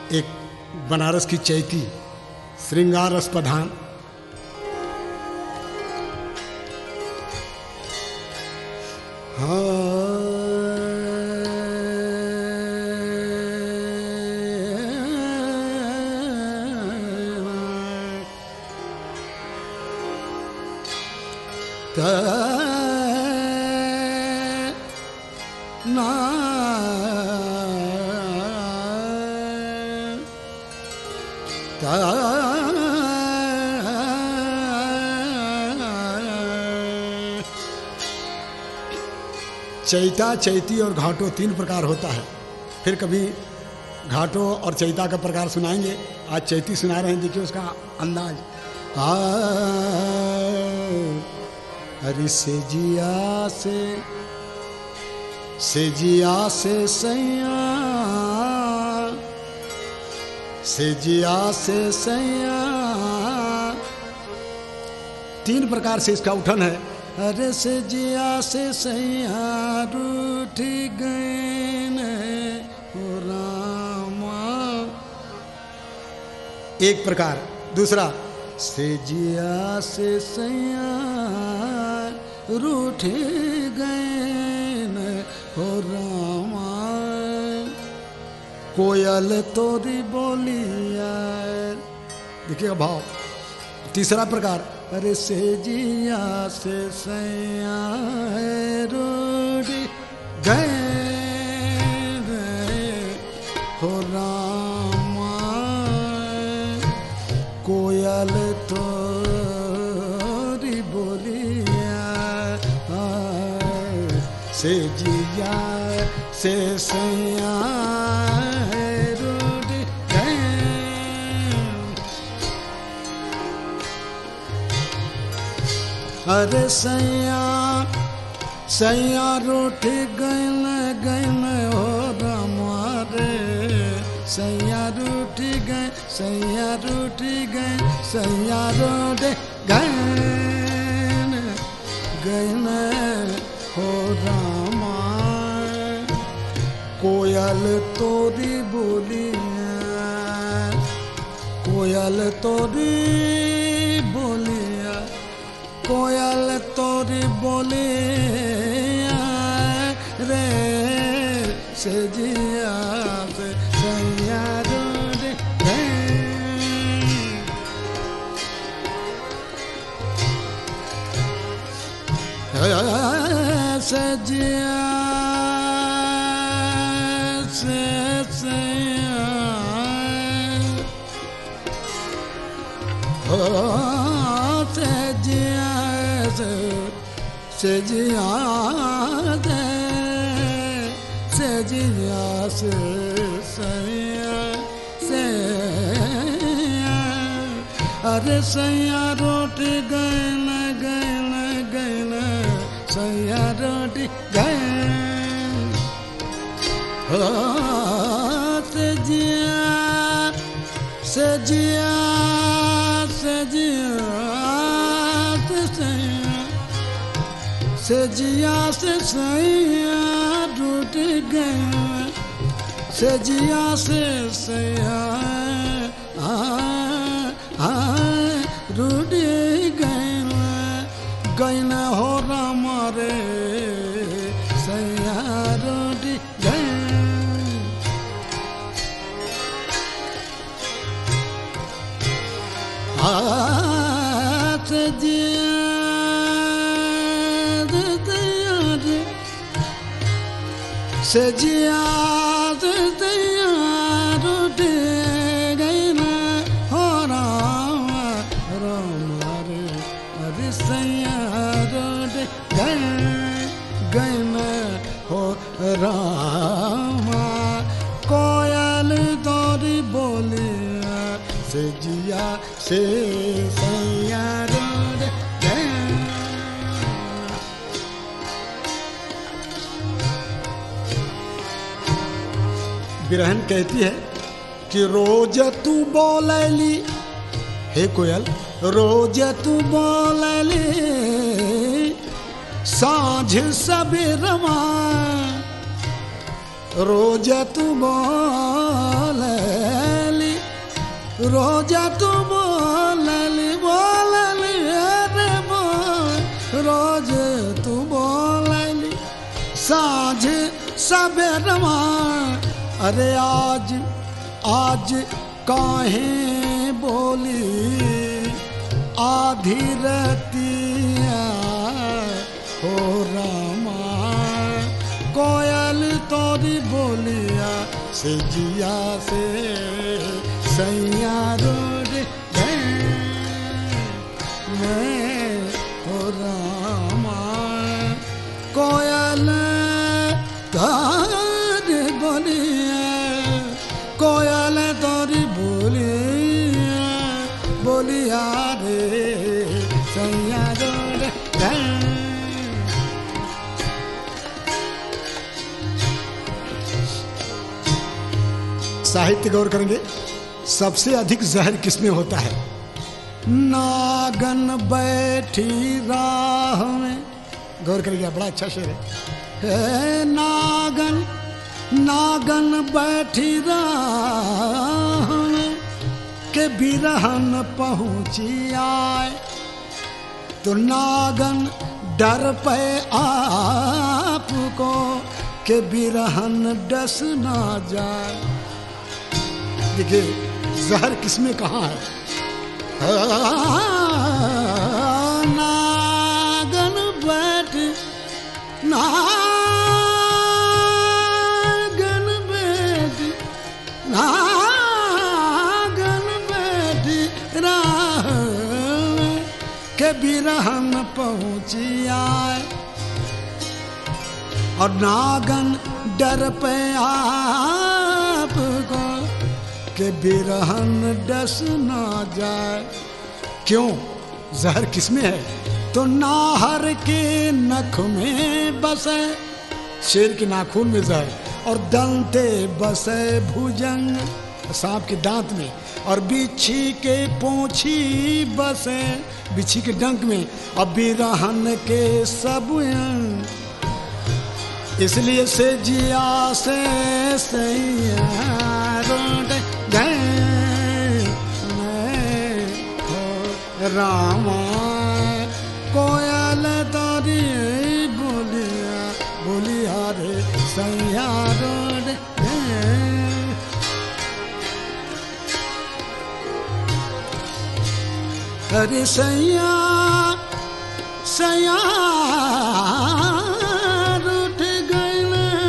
एक बनारस की चैती श्रृंगार रस प्रधान। चैता, चैती और घाटो तीन प्रकार होता है। फिर कभी घाटो और चैता का प्रकार सुनाएंगे। आज चैती सुना रहे हैं, देखिए उसका अंदाज। हरि से जिया से सैया, से जिया से सैया, तीन प्रकार से इसका उठन है। अरे से जिया से सैया रूठ गए हो रामा, एक प्रकार। दूसरा, से जिया से सैया रूठ गए हो रामा, कोयल तोरी बोलिया, देखिए भाव। तीसरा प्रकार, अरे से जिया से सैया रूठ गए हो रामा, कोयल तोरी बोलिया, से जिया से सैया रूठ गए। अरे सैया सैया रूठ गए हो रामा रे, सैया रूठ गए, सैया रूठ गए, सैया रूठ गए हो रामा, कोयल तोरी बोलिया, कोयल तोरी बोलिया, कोयल तोरी बोलिया रे, से जिया से सैया रूठ गए। से जिया से सैया हो, से जिया से जिया से जिया से सैया से, अरे सैया रूठ गए सैया रूठ गए हो, से जिया से जिया से जिया से सैया, से जिया से सैया रूठ गए, से जिया से सैया रूठ गए न हो राम रे, सैया रूठ गए। से जिया से जिया से सैया रूठ गए न हो राम रे, अरे सैया रूठ गए न हो रामा, कोयल तोरी बोलिया, से जिया से सैया रूठ गए। बिरहन कहती है कि रोज तू बोलैली, हे कोयल रोज तू बोलैली, साँझ सबेरवा, रोज तू बोलैली, रोज तू बोलली बोलली रे बोल रोज तू बोलली साँझ सवेरवा अरे आज आज काहे बोली आधी रतिया हो रामा कोयल तोरी बोलिया से जिया से सैया रोड मैं हो रामा कोयल तोरी बोलिया कोयल तोरी बोलिया बोलिया रे सैया रोड साहित्य गौर करेंगे सबसे अधिक जहर किसमें होता है। नागन बैठी राह में, गौर करेंगे बड़ा अच्छा शेर है। नागन नागन बैठी राह में के बिरहन पहुंची आए तो नागन डर पे आपको के बिरहन डस ना जाए। देखिए जहर किसमें कहाँ है। नागन बैठ नागन बैठ नागन बैठ राह के बिरहन पहुंची आए और नागन डर पे आपको के बिरहन डस ना जाए। क्यों जहर किसमें है। तो नाहर के नख में बसे, शेर के नाखून में जहर, और दंते बसे भुजंग, सांप के दांत में, और बिच्छी के पोंछी बसे, बिच्छी के डंक में, और बिरहन के सब अंग। इसलिए से जिया से सैया रोड रामा कोयल तारी बोलिया बोलिया रे सैया रोड। अरे सैया सैया रूठ गए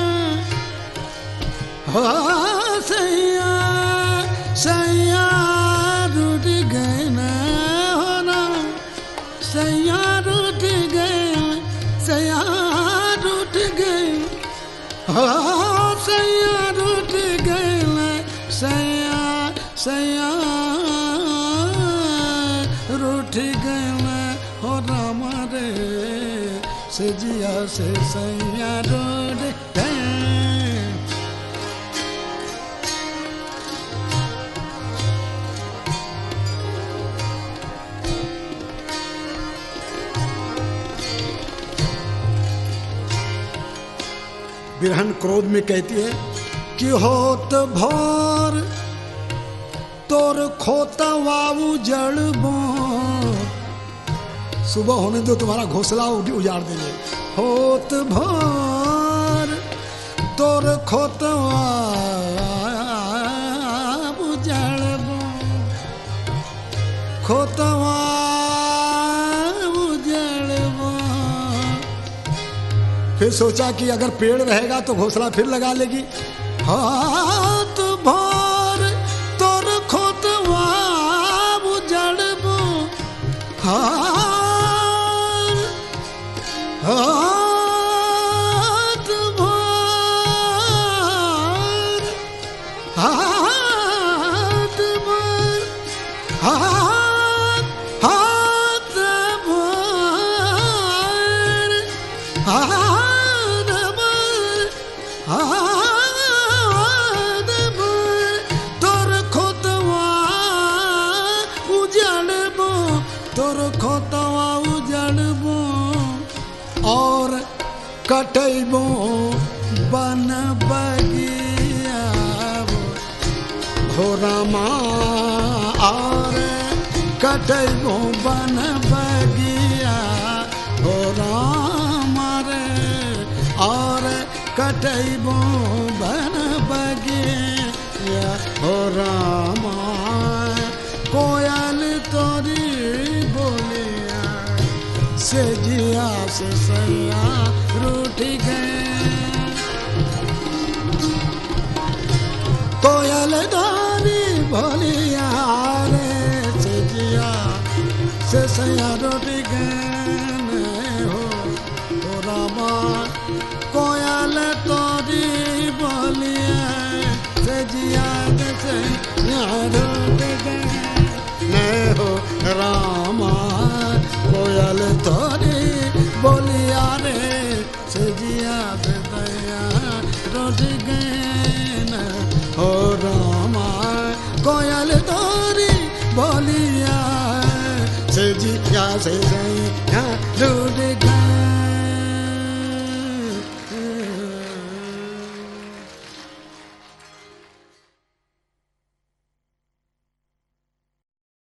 हो सैया सैया रूठ गए ना हो ना सैया रूठ गए सैया रूठ गए हो सैया रूठ गए सैया सैया रूठ गए हो राम रे से जिया से सैया रूठ गए। बिरहन क्रोध में कहती है कि होत भोर तोर खोता वाऊ जड़बो, सुबह होने दो तुम्हारा घोंसला उजाड़ देंगे। होत भोर तोर खोता वाऊ जड़बो, खोता वाऊ जड़बो। फिर सोचा कि अगर पेड़ रहेगा तो घोंसला फिर लगा लेगी। हाथ भोर तोर खोतवा उजड़बो, हाथ भोर हाथ भोर हाथ भोर हाथ भोर तोर खोतवा उजड़बो, तोर खोतवा उजड़बो और कटैबो बन बगिया हो रामा। और कटैबो बन बगिया हो राम रे और कटैबो बन बगिया हो राम कोयल तोरी बोलिया से जिया से सैया रूठ गए कोयल तोरी बोलिया रे से जिया से सैया रूठ गए हो रामा कोयल तोरी बोलिया से जिया से सैया रूठ गए हो रामा कोयल तोरी बोलिया रे से जिया से दया रोज गए हो रामा कोयल तोरी बोलिया से जिया से दया रोज गए